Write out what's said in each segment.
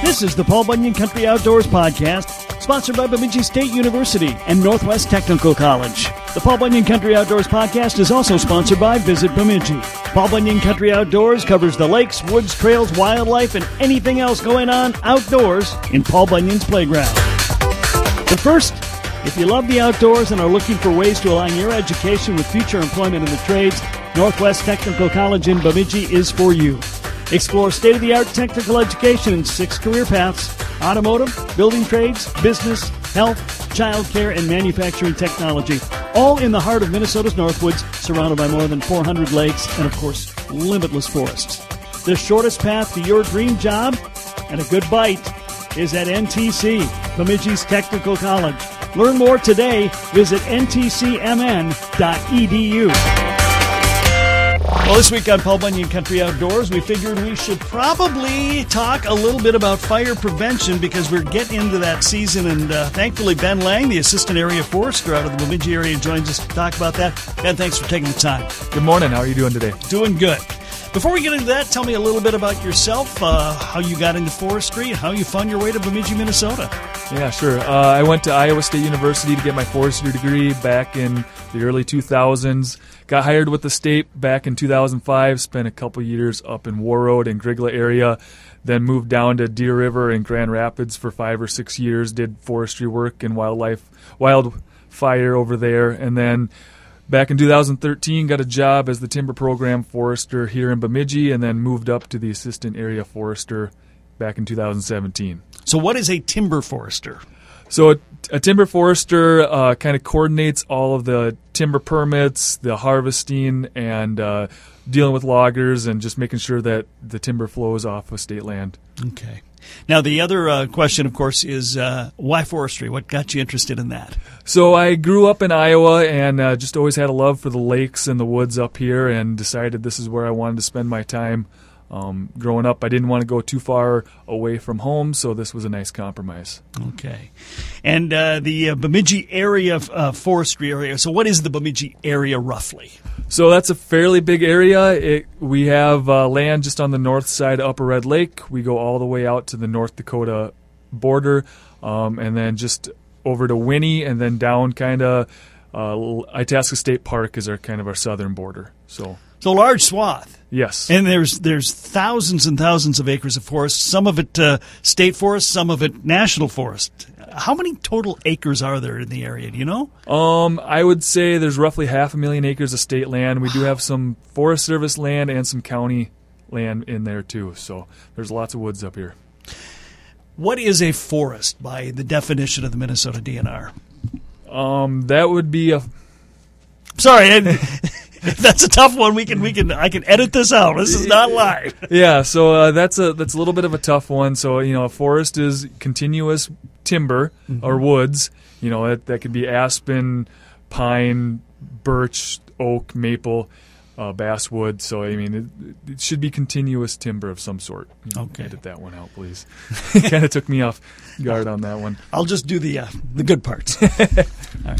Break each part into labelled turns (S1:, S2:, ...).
S1: This is the Paul Bunyan Country Outdoors Podcast, sponsored by Bemidji State University and Northwest Technical College. The Paul Bunyan Country Outdoors Podcast is also sponsored by Visit Bemidji. Paul Bunyan Country Outdoors covers the lakes, woods, trails, wildlife, and anything else going on outdoors in Paul Bunyan's playground. But first, if you love the outdoors and are looking for ways to align your education with future employment in the trades, Northwest Technical College in Bemidji is for you. Explore state-of-the-art technical education in 6 career paths: automotive, building trades, business, health, childcare, and manufacturing technology, all in the heart of Minnesota's Northwoods, surrounded by more than 400 lakes and, of course, limitless forests. The shortest path to your dream job and a good bite is at NTC, Bemidji's Technical College. Learn more today. Visit ntcmn.edu. Well, this week on Paul Bunyan Country Outdoors, we figured we should probably talk a little bit about fire prevention because we're getting into that season, and thankfully Ben Lang, the Assistant Area Forester out of the Bemidji area, joins us to talk about that. Ben, thanks for taking the time.
S2: Good morning. How are you doing today?
S1: Doing good. Before we get into that, tell me a little bit about yourself, how you got into forestry, and how you found your way to Bemidji, Minnesota.
S2: Yeah, sure. I went to Iowa State University to get my forestry degree back in the early 2000s. Got hired with the state back in 2005, spent a couple years up in Warroad and Grigla area, then moved down to Deer River and Grand Rapids for 5 or 6 years, did forestry work and wildfire over there, and then back in 2013, got a job as the timber program forester here in Bemidji, and then moved up to the assistant area forester back in 2017.
S1: So what is a timber forester?
S2: So a timber forester kind of coordinates all of the timber permits, the harvesting, and dealing with loggers and just making sure that the timber flows off of state land.
S1: Okay. Now, the other question, of course, is why forestry? What got you interested in that?
S2: So I grew up in Iowa and just always had a love for the lakes and the woods up here and decided this is where I wanted to spend my time. Growing up, I didn't want to go too far away from home, so this was a nice compromise.
S1: Okay. And the Bemidji area, forestry area, so what is the Bemidji area roughly?
S2: So that's a fairly big area. We have land just on the north side of Upper Red Lake. We go all the way out to the North Dakota border, and then just over to Winnie, and then down kind of Itasca State Park is our southern border. So
S1: large swath.
S2: Yes.
S1: And there's thousands and thousands of acres of forest, some of it state forest, some of it national forest. How many total acres are there in the area? Do you know?
S2: I would say there's roughly 500,000 acres of state land. We do have some Forest Service land and some county land in there too. So there's lots of woods up here.
S1: What is a forest by the definition of the Minnesota DNR?
S2: That would be a...
S1: Sorry, that's a tough one. I can edit this out. This is not live.
S2: Yeah, so that's a little bit of a tough one. So a forest is continuous timber or woods. That could be aspen, pine, birch, oak, maple, basswood. So it should be continuous timber of some sort.
S1: Okay,
S2: edit that one out, please. Kind of took me off guard on that one.
S1: I'll just do the good parts. All right.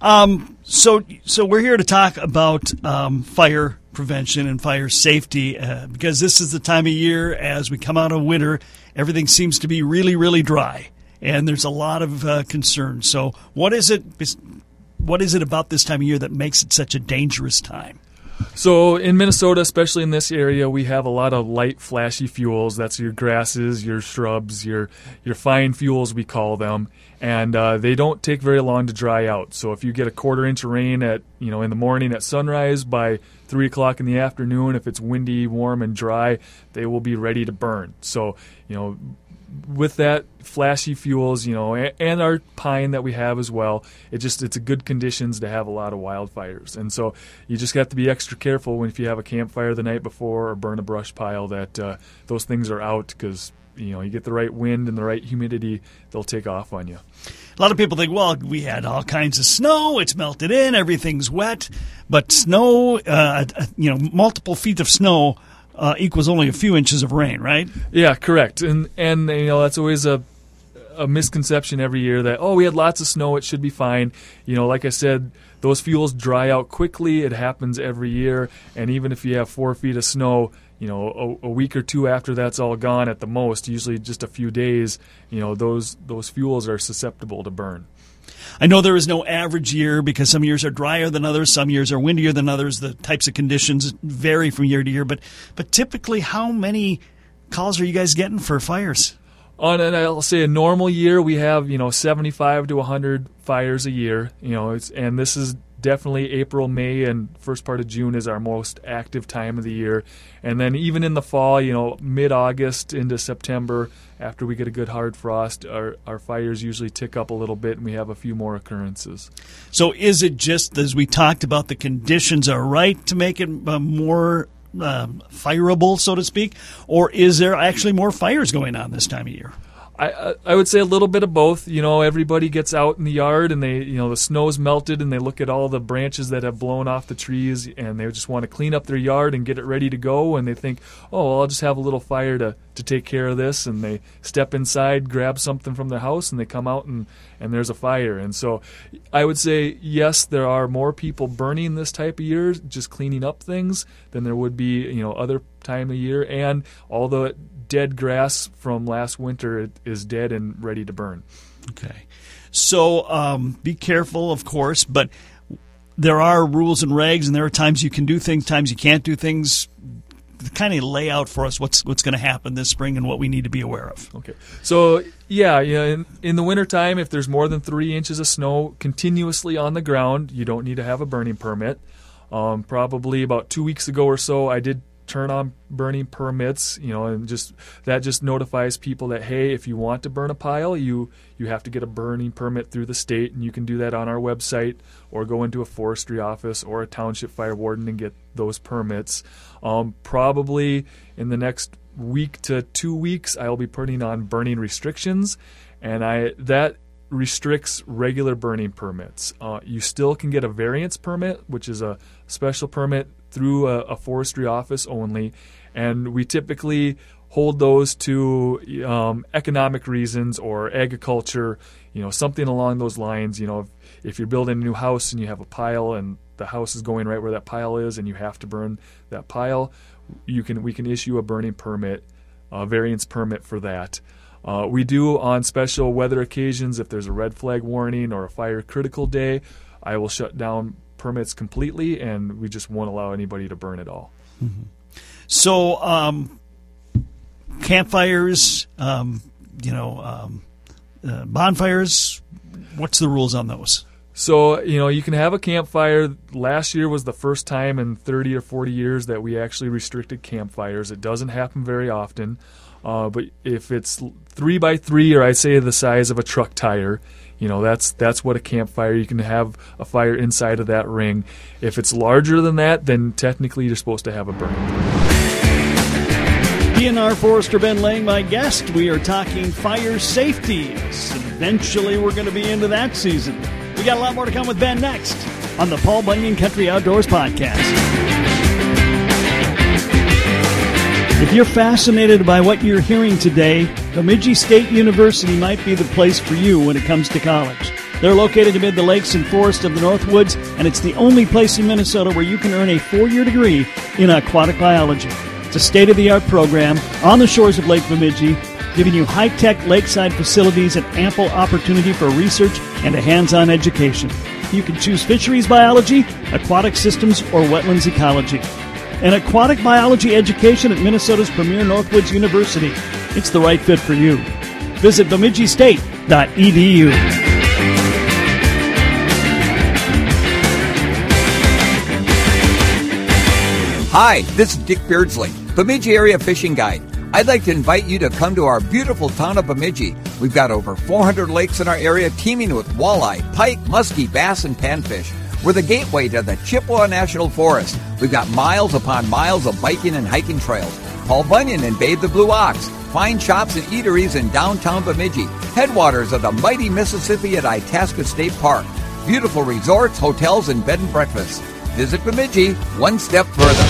S1: So we're here to talk about fire prevention and fire safety because this is the time of year as we come out of winter. Everything seems to be really, really dry, and there's a lot of concern. So what is it about this time of year that makes it such a dangerous time?
S2: So in Minnesota, especially in this area, we have a lot of light, flashy fuels. That's your grasses, your shrubs, your fine fuels, we call them. And they don't take very long to dry out. So if you get a quarter-inch of rain in the morning at sunrise, by 3 o'clock in the afternoon, if it's windy, warm, and dry, they will be ready to burn. So, with that flashy fuels, and our pine that we have as well, it's a good conditions to have a lot of wildfires. And so you just have to be extra careful if you have a campfire the night before or burn a brush pile that those things are out because you get the right wind and the right humidity, they'll take off on you.
S1: A lot of people think, well, we had all kinds of snow, it's melted in, everything's wet, but snow, multiple feet of snow equals only a few inches of rain, right?
S2: Yeah, correct. And that's always a misconception every year that, we had lots of snow, it should be fine. Like I said, those fuels dry out quickly. It happens every year. And even if you have 4 feet of snow, a week or two after that's all gone at the most, usually just a few days, those fuels are susceptible to burn.
S1: I know there is no average year because some years are drier than others, some years are windier than others. The types of conditions vary from year to year. But typically, how many calls are you guys getting for fires?
S2: And I'll say a normal year, we have 75 to 100 fires a year. And this is definitely April, May, and first part of June is our most active time of the year. And then even in the fall, mid-August into September, after we get a good hard frost, our fires usually tick up a little bit, and we have a few more occurrences.
S1: So is it just, as we talked about, the conditions are right to make it more fireable, so to speak, or is there actually more fires going on this time of year?
S2: I would say a little bit of both. Everybody gets out in the yard and they, the snow's melted and they look at all the branches that have blown off the trees and they just want to clean up their yard and get it ready to go. And they think, I'll just have a little fire to take care of this. And they step inside, grab something from their house, and they come out and there's a fire. And so I would say, yes, there are more people burning this type of year, just cleaning up things, than there would be, other time of year. And all the dead grass from last winter is dead and ready to burn.
S1: Okay. So be careful, of course, but there are rules and regs, and there are times you can do things, times you can't do things. Kind of lay out for us what's going to happen this spring and what we need to be aware of.
S2: Okay. So, in the wintertime, if there's more than 3 inches of snow continuously on the ground, you don't need to have a burning permit. Probably about 2 weeks ago or so, I did turn on burning permits, and that just notifies people that, hey, if you want to burn a pile, you have to get a burning permit through the state, and you can do that on our website or go into a forestry office or a township fire warden and get those permits. Probably in the next week to 2 weeks, I'll be putting on burning restrictions, and that restricts regular burning permits. You still can get a variance permit, which is a special permit through a forestry office only, and we typically hold those to economic reasons or agriculture, something along those lines. If you're building a new house and you have a pile and the house is going right where that pile is and you have to burn that pile, we can issue a burning permit, a variance permit for that. We do on special weather occasions, if there's a red flag warning or a fire critical day, I will shut down permits completely, and we just won't allow anybody to burn at all.
S1: Mm-hmm. So campfires, bonfires, what's the rules on those?
S2: So, you can have a campfire. Last year was the first time in 30 or 40 years that we actually restricted campfires. It doesn't happen very often. But if it's 3x3, or I say the size of a truck tire, that's what a campfire. You can have a fire inside of that ring. If it's larger than that, then technically you're supposed to have a burning permit.
S1: DNR Forester Ben Lang, my guest. We are talking fire safety. Eventually we're going to be into that season. We got a lot more to come with Ben next on the Paul Bunyan Country Outdoors Podcast. If you're fascinated by what you're hearing today, Bemidji State University might be the place for you when it comes to college. They're located amid the lakes and forests of the Northwoods, and it's the only place in Minnesota where you can earn a 4-year degree in aquatic biology. It's a state-of-the-art program on the shores of Lake Bemidji, giving you high-tech lakeside facilities and ample opportunity for research and a hands-on education. You can choose fisheries biology, aquatic systems, or wetlands ecology. An aquatic biology education at Minnesota's premier Northwoods University. It's the right fit for you. Visit bemidjistate.edu.
S3: Hi, this is Dick Beardsley, Bemidji Area Fishing Guide. I'd like to invite you to come to our beautiful town of Bemidji. We've got over 400 lakes in our area teeming with walleye, pike, muskie, bass, and panfish. We're the gateway to the Chippewa National Forest. We've got miles upon miles of biking and hiking trails. Paul Bunyan and Babe the Blue Ox. Fine shops and eateries in downtown Bemidji. Headwaters of the mighty Mississippi at Itasca State Park. Beautiful resorts, hotels, and bed and breakfasts. Visit Bemidji one step further.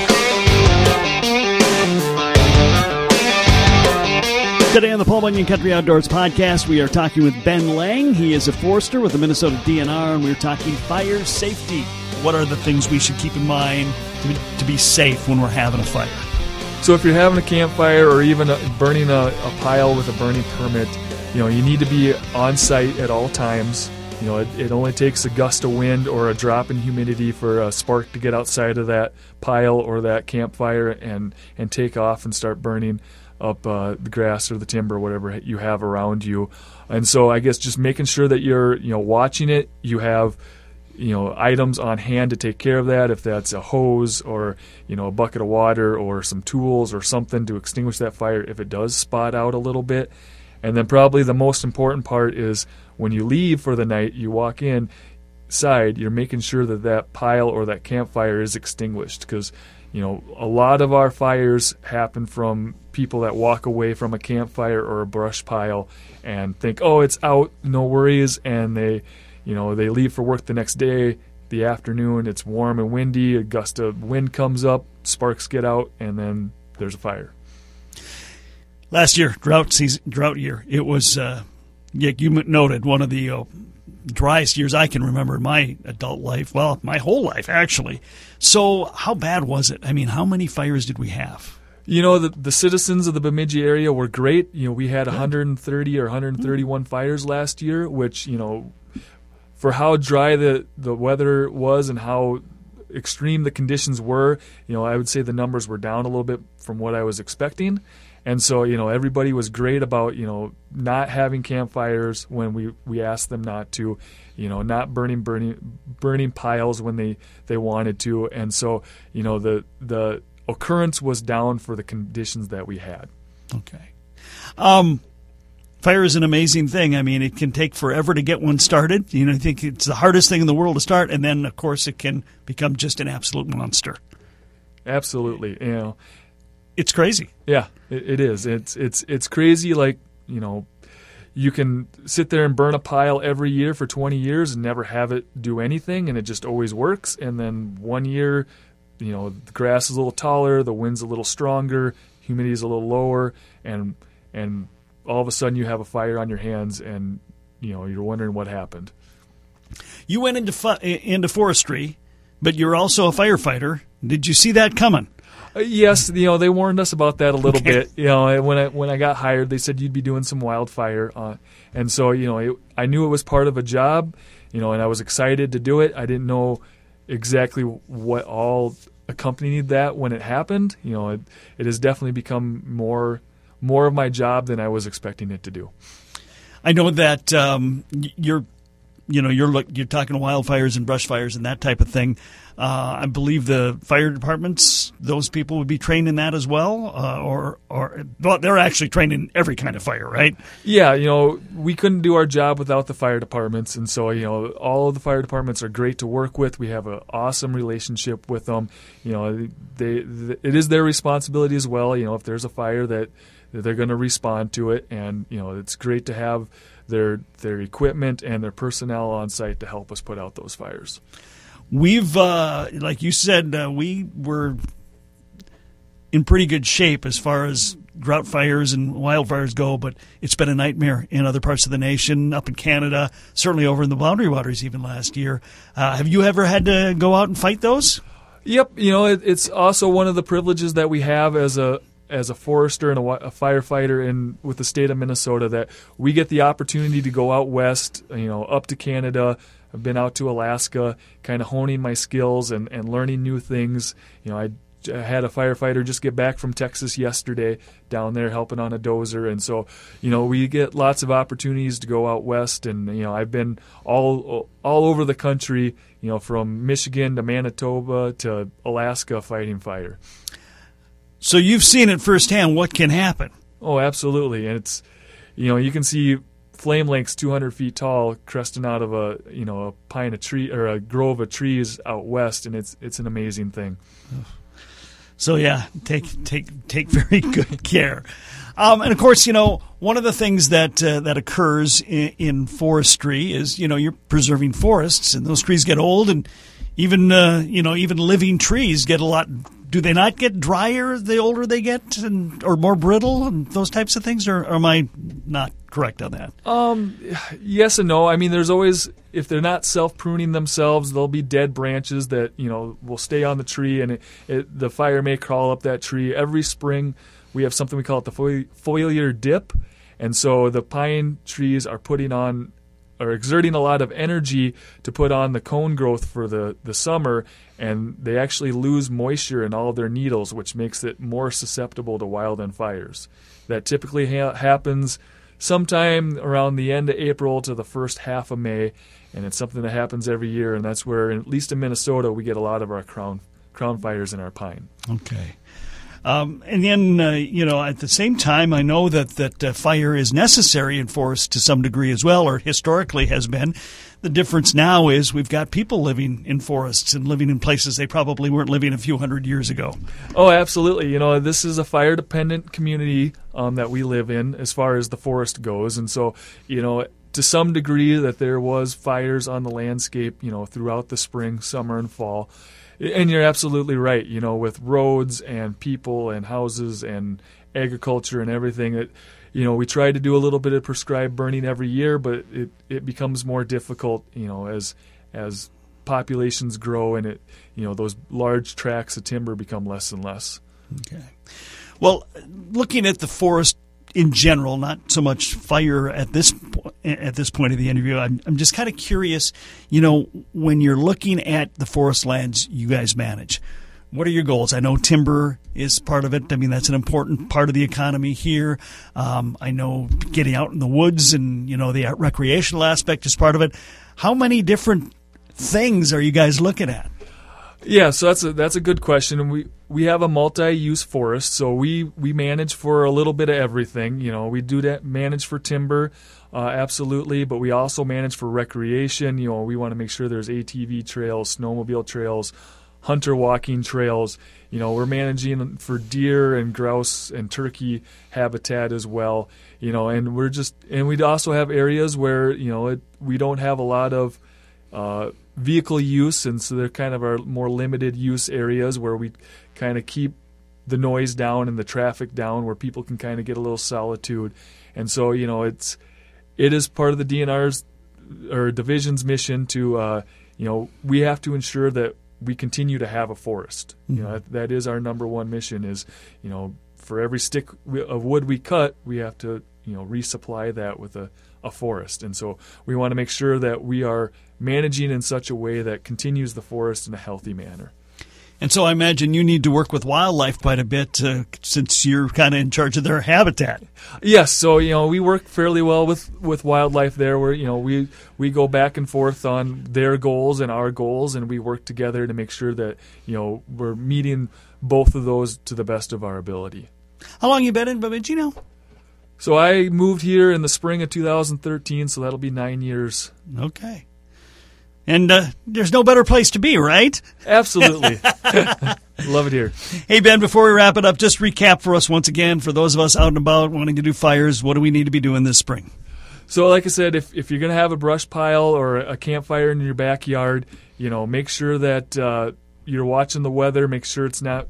S1: Today on the Paul Bunyan Country Outdoors Podcast, we are talking with Ben Lang. He is a forester with the Minnesota DNR, and we're talking fire safety. What are the things we should keep in mind to be safe when we're having a fire?
S2: So if you're having a campfire or even burning a pile with a burning permit, you need to be on site at all times. It only takes a gust of wind or a drop in humidity for a spark to get outside of that pile or that campfire and take off and start burning up the grass or the timber, whatever you have around you. And so I guess just making sure that you're watching it, you have items on hand to take care of that, if that's a hose or a bucket of water or some tools or something to extinguish that fire if it does spot out a little bit. And then probably the most important part is when you leave for the night, you walk inside, you're making sure that pile or that campfire is extinguished, because a lot of our fires happen from people that walk away from a campfire or a brush pile and think, oh, it's out, no worries, and they leave for work the next day, the afternoon, it's warm and windy, a gust of wind comes up, sparks get out, and then there's a fire.
S1: Last year, drought year, it was, you noted, one of the driest years I can remember in my adult life. Well, my whole life, actually. So how bad was it? I mean, how many fires did we have?
S2: The citizens of the Bemidji area were great. We had 130 or 131 fires last year, which, for how dry the weather was and how extreme the conditions were, I would say the numbers were down a little bit from what I was expecting. And so, everybody was great about, not having campfires when we asked them not to, not burning piles when they wanted to. And so, the occurrence was down for the conditions that we had.
S1: Okay. Fire is an amazing thing. I mean, it can take forever to get one started. I think it's the hardest thing in the world to start. And then, of course, it can become just an absolute monster.
S2: Absolutely.
S1: It's crazy.
S2: Yeah, it is. It's crazy. Like, you can sit there and burn a pile every year for 20 years and never have it do anything, and it just always works. And then one year, the grass is a little taller, the wind's a little stronger, humidity is a little lower, and all of a sudden you have a fire on your hands, and you're wondering what happened.
S1: You went into forestry, but you're also a firefighter. Did you see that coming?
S2: Yes, they warned us about that a little bit. When I got hired, they said you'd be doing some wildfire, and so I knew it was part of a job, and I was excited to do it. I didn't know exactly what all accompanied that when it happened. It has definitely become more of my job than I was expecting it to do.
S1: I know that you're talking wildfires and brush fires and that type of thing. I believe the fire departments, those people would be trained in that as well, or they're actually trained in every kind of fire, right?
S2: Yeah, we couldn't do our job without the fire departments, and so all of the fire departments are great to work with. We have an awesome relationship with them. It is their responsibility as well. If there's a fire that they're going to respond to it, and it's great to have their equipment and their personnel on site to help us put out those fires.
S1: We've, like you said, we were in pretty good shape as far as drought fires and wildfires go, but it's been a nightmare in other parts of the nation, up in Canada, certainly over in the Boundary Waters even last year. Have you ever had to go out and fight those?
S2: Yep. It's also one of the privileges that we have as a forester and a firefighter with the state of Minnesota, that we get the opportunity to go out west, up to Canada. I've been out to Alaska, kind of honing my skills and learning new things. I had a firefighter just get back from Texas yesterday, down there helping on a dozer. And so, we get lots of opportunities to go out west. And, I've been all over the country, from Michigan to Manitoba to Alaska fighting fire.
S1: So you've seen it firsthand what can happen.
S2: Oh, absolutely. And it's, you can see flame lengths 200 feet tall cresting out of a pine, a tree, or a grove of trees out west, and it's an amazing thing.
S1: So yeah, take very good care. And of course, one of the things that occurs in forestry is, you're preserving forests, and those trees get old, and even living trees get a lot do they not get drier the older they get, or more brittle, and those types of things? Or am I not correct on that?
S2: Yes and no. I mean, there's always, if they're not self-pruning themselves, there'll be dead branches that, will stay on the tree, and the fire may crawl up that tree. Every spring, we have something we call it the foliar dip, and so the pine trees are exerting a lot of energy to put on the cone growth for the summer, and they actually lose moisture in all of their needles, which makes it more susceptible to wildland fires. That typically happens sometime around the end of April to the first half of May, and it's something that happens every year, and that's where, at least in Minnesota, we get a lot of our crown fires in our pine.
S1: Okay. And then, at the same time, I know that fire is necessary in forests to some degree as well, or historically has been. The difference now is we've got people living in forests and living in places they probably weren't living a few hundred years ago.
S2: Oh, absolutely. This is a fire-dependent community that we live in as far as the forest goes. And so, to some degree that there was fires on the landscape, throughout the spring, summer, and fall. And you're absolutely right, with roads and people and houses and agriculture and everything that, we try to do a little bit of prescribed burning every year, but it becomes more difficult, as populations grow and those large tracts of timber become less and less.
S1: Okay. Well, looking at the forest in general, not so much fire at this point of the interview, I'm just kind of curious, when you're looking at the forest lands you guys manage, what are your goals? I know timber is part of it. I mean, that's an important part of the economy here. I know getting out in the woods and, the recreational aspect is part of it. How many different things are you guys looking at?
S2: Yeah, so that's a good question. We have a multi-use forest, so we manage for a little bit of everything. We do that, manage for timber, absolutely, but we also manage for recreation. We want to make sure there's ATV trails, snowmobile trails, hunter walking trails. We're managing for deer and grouse and turkey habitat as well. And we'd also have areas where we don't have a lot of vehicle use, and so they're kind of our more limited use areas where we kind of keep the noise down and the traffic down, where people can kind of get a little solitude. And so it is part of the DNR's or division's mission to we have to ensure that we continue to have a forest. Mm-hmm. That is our number one mission. Is for every stick of wood we cut, we have to resupply that with a forest. And so we want to make sure that we are managing in such a way that continues the forest in a healthy manner.
S1: And so I imagine you need to work with wildlife quite a bit since you're kind of in charge of their habitat.
S2: Yes, so we work fairly well with wildlife there, where we go back and forth on their goals and our goals, and we work together to make sure that we're meeting both of those to the best of our ability.
S1: How long you been in Bemidji now?
S2: So I moved here in the spring of 2013, so that'll be 9 years.
S1: Okay. And there's no better place to be, right?
S2: Absolutely. Love it here.
S1: Hey, Ben, before we wrap it up, just recap for us once again, for those of us out and about wanting to do fires, what do we need to be doing this spring?
S2: So like I said, if you're going to have a brush pile or a campfire in your backyard, make sure that you're watching the weather, make sure it's not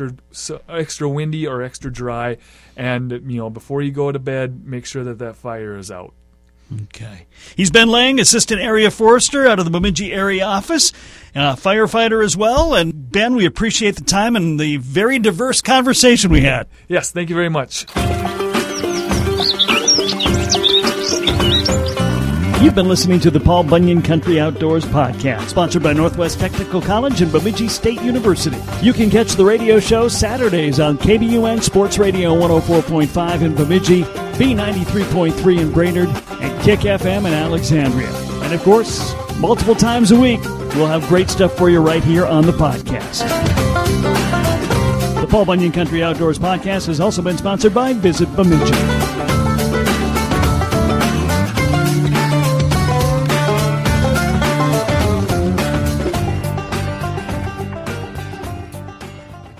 S2: extra windy or extra dry, and before you go to bed, make sure that fire is out.
S1: Okay. He's Ben Lang, Assistant Area Forester out of the Bemidji Area Office, firefighter as well. And Ben, we appreciate the time and the very diverse conversation we had.
S2: Yes, thank you very much.
S1: You've been listening to the Paul Bunyan Country Outdoors podcast, sponsored by Northwest Technical College and Bemidji State University. You can catch the radio show Saturdays on KBUN Sports Radio 104.5 in Bemidji, B93.3 in Brainerd, and Kick FM in Alexandria. And of course, multiple times a week, we'll have great stuff for you right here on the podcast. The Paul Bunyan Country Outdoors podcast has also been sponsored by Visit Bemidji.